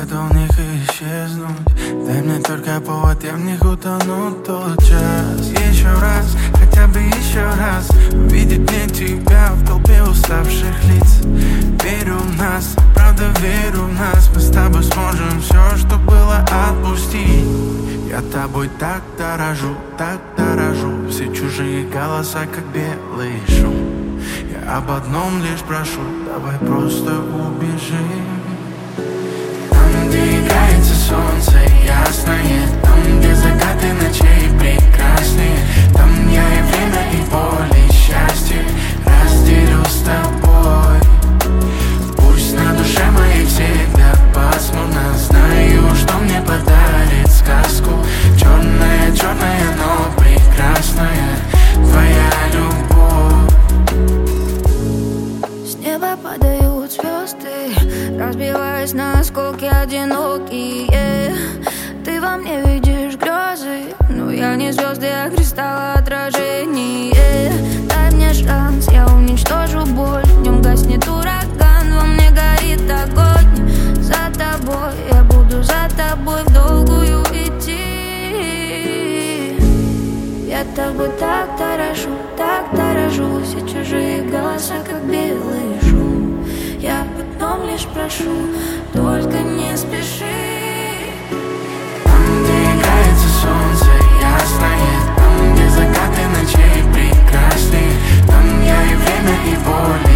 готов в них исчезнуть. Дай мне только повод, я в них утону тот час. Еще раз, хотя бы еще раз увидеть мне тебя в толпе уставших лиц. Верю в нас, правда верю в нас. Мы с тобой сможем все, что было, отпустить. Я тобой так дорожу, все чужие голоса, как белый шум. Я об одном лишь прошу, давай просто убежим. Там, где играется солнце ясное, там, где закаты ночей прекрасные, там я и время, и боль, и счастье разделю с тобой. Пусть на душе моей всегда пасмурно, знаю, что мне подарит сказку. Черная, черная, но прекрасная твоя любовь. С неба падают звезды, разбиваясь на осколки одинокие. Ты во мне видишь грезы, но я не звезды, а кристалл отражение. Дай мне шанс, я уничтожу боль. Днем гаснет ураган, во мне горит огонь. За тобой, я буду за тобой в долгую идти. Я тобой так дорожу, все чужие голоса, как белый шум. Я об одном лишь прошу, только не спеши. Там, где играется солнце ясное, там, где закаты ночей прекрасные, там я и время, и боль.